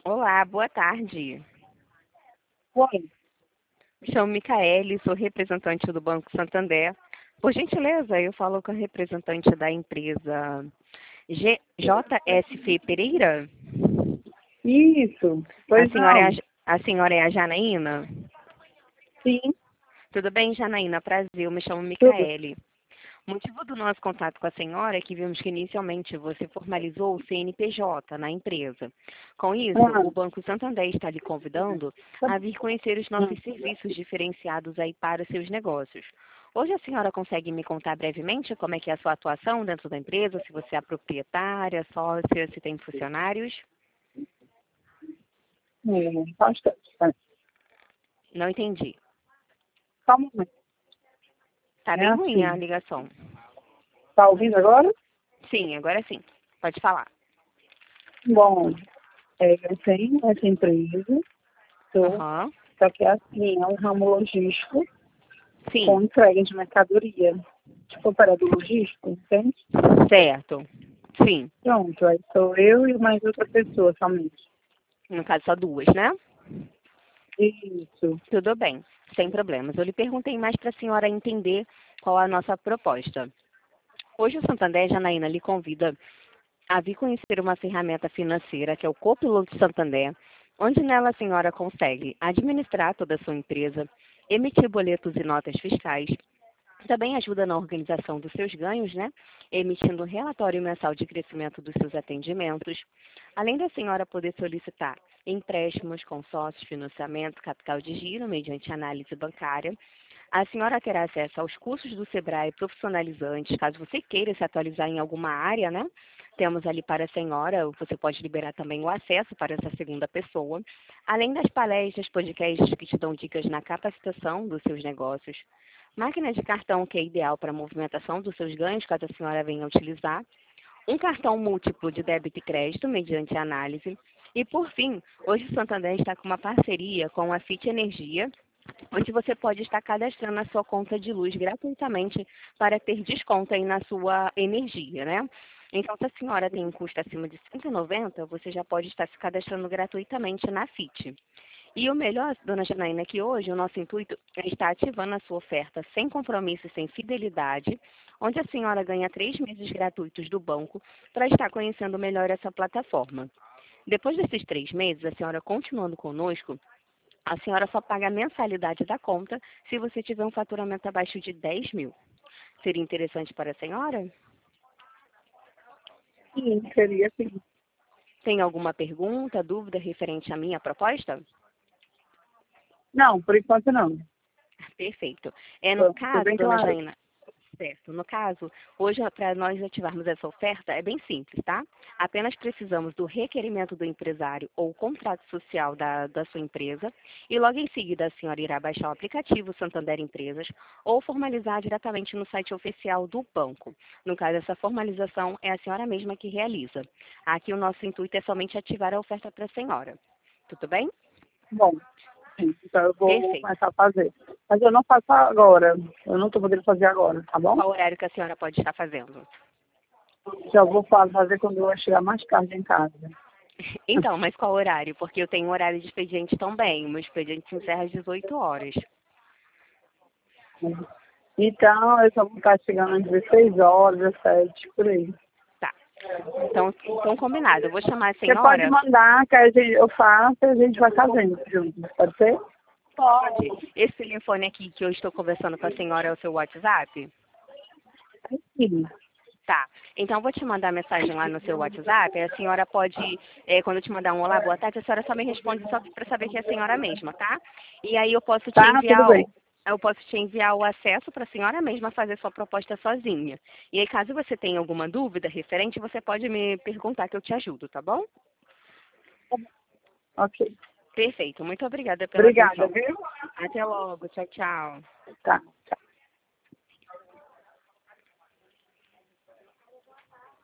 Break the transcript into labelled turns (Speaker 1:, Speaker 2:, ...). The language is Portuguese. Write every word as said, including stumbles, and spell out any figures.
Speaker 1: Olá, boa tarde.
Speaker 2: Oi.
Speaker 1: Me chamo Micaele, sou representante do Banco Santander. Por gentileza, eu falo com a representante da empresa G- J S F Pereira.
Speaker 2: Isso.
Speaker 1: A
Speaker 2: Pois
Speaker 1: senhora é a,
Speaker 2: não.
Speaker 1: J- a senhora é a Janaína?
Speaker 2: Sim,
Speaker 1: Tudo bem, Janaína? Prazer, eu me chamo
Speaker 2: tudo.
Speaker 1: Micaele. O motivo do nosso contato com a senhora é que vimos que inicialmente você formalizou o C N P J na empresa. Com isso,
Speaker 2: Ah,
Speaker 1: o Banco Santander está lhe convidando
Speaker 2: tá-
Speaker 1: a vir conhecer os
Speaker 2: hum.
Speaker 1: nossos serviços diferenciados aí para os seus negócios. Hoje a senhora consegue me contar brevemente como é que é a sua atuação dentro da empresa, se você é proprietária, sócia, se tem funcionários?
Speaker 2: Hum, bastante. Tá.
Speaker 1: Não entendi.
Speaker 2: Só um momento.
Speaker 1: Tá
Speaker 2: É
Speaker 1: bem ruim a
Speaker 2: assim.
Speaker 1: ligação.
Speaker 2: Tá ouvindo agora?
Speaker 1: Sim, agora sim. Pode falar.
Speaker 2: Bom, é, eu tenho essa empresa, tô,
Speaker 1: Aham.
Speaker 2: só que assim, é um ramo logístico com
Speaker 1: Sim,
Speaker 2: entrega de mercadoria. Tipo, operador logístico, entende?
Speaker 1: certo. Sim.
Speaker 2: Pronto, aí sou eu e mais outra pessoa somente.
Speaker 1: No caso, só duas, né?
Speaker 2: Isso.
Speaker 1: Tudo bem, sem problemas. Eu lhe perguntei mais para a senhora entender qual é a nossa proposta. Hoje o Santander, Janaína, lhe convida a vir conhecer uma ferramenta financeira, que é o Copiloto Santander, onde nela a senhora consegue administrar toda a sua empresa, emitir boletos e notas fiscais, também ajuda na organização dos seus ganhos, né? Emitindo um relatório mensal de crescimento dos seus atendimentos. Além da senhora poder solicitar empréstimos, consórcios, financiamento, capital de giro, mediante análise bancária, a senhora terá acesso aos cursos do Sebrae profissionalizantes, caso você queira se atualizar em alguma área, né? Temos ali para a senhora, você pode liberar também o acesso para essa segunda pessoa, além das palestras, podcasts que te dão dicas na capacitação dos seus negócios, máquina de cartão que é ideal para a movimentação dos seus ganhos, caso a senhora venha utilizar, um cartão múltiplo de débito e crédito mediante análise, e por fim, hoje o Santander está com uma parceria com a Fit Energia, onde você pode estar cadastrando a sua conta de luz gratuitamente para ter desconto aí na sua energia, né? Então, se a senhora tem um custo acima de cento e noventa, você já pode estar se cadastrando gratuitamente na Fit. E o melhor, dona Janaína, é que hoje o nosso intuito é estar ativando a sua oferta sem compromisso e sem fidelidade, onde a senhora ganha três meses gratuitos do banco para estar conhecendo melhor essa plataforma. Depois desses três meses, a senhora continuando conosco, a senhora só paga a mensalidade da conta se você tiver um faturamento abaixo de dez mil. Seria interessante para a senhora?
Speaker 2: Sim, seria assim.
Speaker 1: Tem alguma pergunta, dúvida referente à minha proposta?
Speaker 2: Não, por enquanto não.
Speaker 1: Perfeito. É no
Speaker 2: Tô, tô
Speaker 1: caso,
Speaker 2: bem
Speaker 1: dona
Speaker 2: claro.
Speaker 1: Janaína, certo. No caso, hoje, para nós ativarmos essa oferta, é bem simples, tá? Apenas precisamos do requerimento do empresário ou contrato social da, da sua empresa e logo em seguida a senhora irá baixar o aplicativo Santander Empresas ou formalizar diretamente no site oficial do banco. No caso, essa formalização é a senhora mesma que realiza. Aqui o nosso intuito é somente ativar a oferta para a senhora. Tudo bem?
Speaker 2: Bom, sim, então eu vou
Speaker 1: Perfeito.
Speaker 2: começar a fazer. Mas eu não faço agora. Eu não estou podendo fazer agora, tá bom?
Speaker 1: Qual horário que a senhora pode estar fazendo?
Speaker 2: Já vou fa- fazer quando eu chegar mais tarde em casa.
Speaker 1: Então, mas qual horário? Porque eu tenho um horário de expediente também. O meu expediente se encerra às dezoito horas.
Speaker 2: Então, eu só vou estar chegando às dezesseis horas, dezessete, por aí.
Speaker 1: Tá. Então, então combinado. Eu vou chamar a
Speaker 2: Você pode
Speaker 1: senhora.
Speaker 2: mandar, que a gente, eu faço e a gente vai fazendo juntos, pode ser?
Speaker 1: Pode. Esse telefone aqui que eu estou conversando com a senhora é o seu WhatsApp?
Speaker 2: Sim.
Speaker 1: Tá. Então, eu vou te mandar mensagem lá no seu WhatsApp. A senhora pode, eh, quando eu te mandar um olá, boa tarde, a senhora só me responde só para saber que é a senhora mesma, tá? E aí eu posso te
Speaker 2: Tá, tudo
Speaker 1: enviar
Speaker 2: bem.
Speaker 1: o, eu posso te enviar o acesso para a senhora mesma fazer sua proposta sozinha. E aí, caso você tenha alguma dúvida referente, você pode me perguntar que eu te ajudo, tá bom?
Speaker 2: Ok.
Speaker 1: Perfeito. Muito obrigada pela
Speaker 2: Obrigada,
Speaker 1: atenção.
Speaker 2: viu?
Speaker 1: Até logo. Tchau, tchau.
Speaker 2: Tá.